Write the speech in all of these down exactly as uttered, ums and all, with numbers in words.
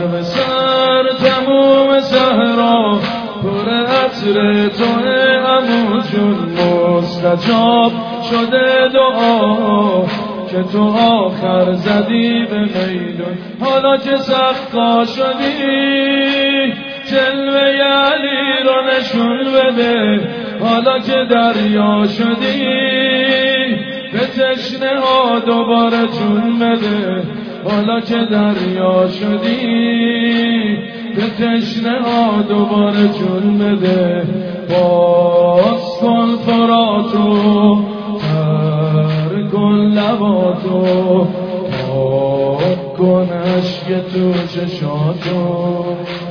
به سر تموم صحرا پر عطر توه عمو جون، مستجاب شده دعا که تو آخر زدی به میدون. حالا که سقا شدی جلوه علی رو نشون بده، حالا که دریا شدی به تشنه ها دوباره جون بده، حالا که دریا شدی به تشنه ها دوباره جون بده. باز کن فراتو تر کن لباتو، پاک کن عشق تو چشاتو.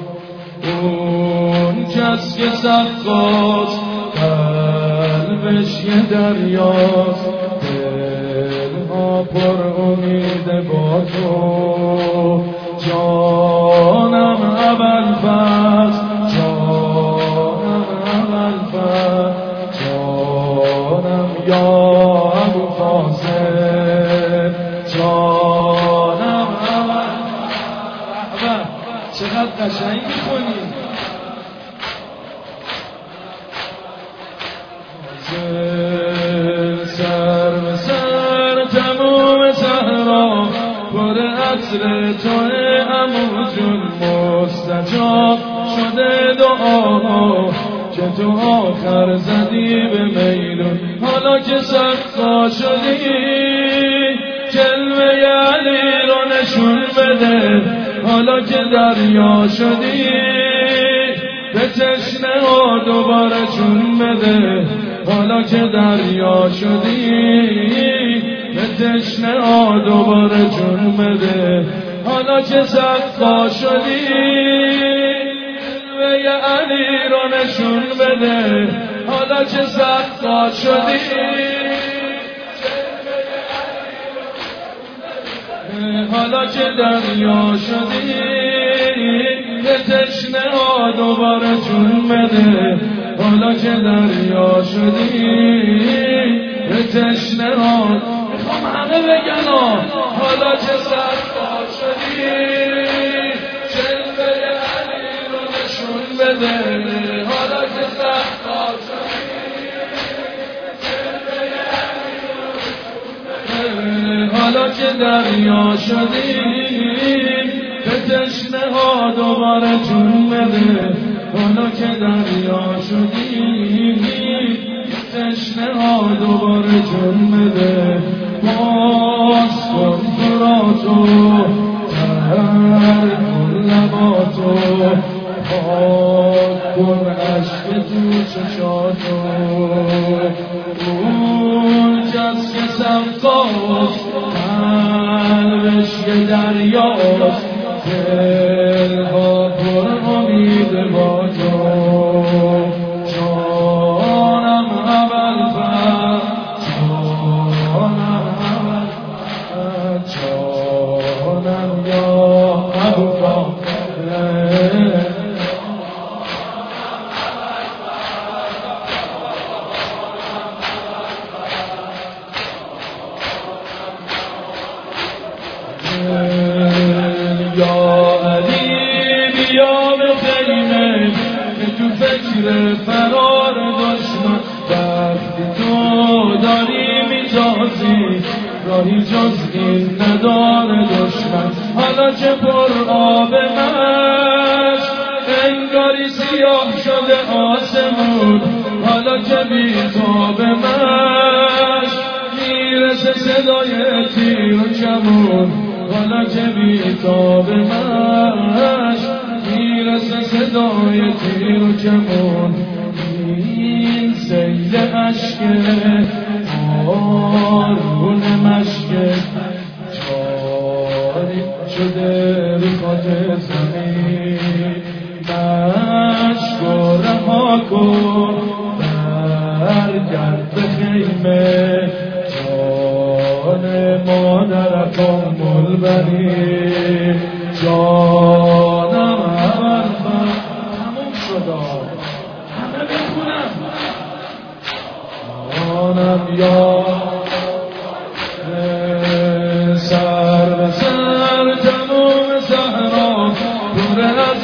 اون کس که سقاست قلبش یه دریاست، دلها پر امید با تو. جانم ابوالفضل، جانم ابوالفضل، جانم یا ابوالفاضل، جانم ابوالفضل. چقدر قشنگ می‌خونی. سر به سر تموم صحرا پر عطر توه عمو جون، مستجاب شده دعا که تو آخر زدی به میدون. حالا که سقا شدی جلوه علی رو نشون بده، حالا که دریا شدی به تشنه ها دوباره جون بده، حالا که دریا شدی به تشنه ها دوباره جون بده. حالا که سقا شدی جلوه علی رو نشون بده، حالا که سقا شدی حالا که دریا شدی به تشنه ها دوباره جون بده، حالا که دریا شدی به تشنه ها. میخوام همه بگن حالا که سقا شدی جلوه علی رو نشون بده، حالا که سقا شدی جلوه علی رو نشون بده، حالا که دریا شدی به تشنه ها دوباره جون بده، حالا که دریا شدی به تشنه ها دوباره جون بده. باز کن فراتو تر کن لباتو، پاک کن عشق تو چشاتو. اون کس که سقاست قلبش یه دریاست، دلها پر امید با تو. جانم ابوالفضل، جانم ابوالفضل، جانم یا ابوالفضل. یا علی بیا به خیمه که تو فکر فرار دشمن، وقتی تو داری میتازی راهی جز این نداره دشمن. حالا که پر آب مشت انگاری سیاه شده آسمون، حالا که بیتاب مشت میرسه صدای تیر و کمون، حالا که بیتاب مشت میرسه صدای تیر و کمون. این سیل عشقه آرون مشکه جاری شده رو خاک زمین. مشک و رها کن برگرد به خیمه، جان مادرکم ملبری. جانم ابوالفضل. تموم شد همه بخونم. جانم یا سر به سر تموم صحرا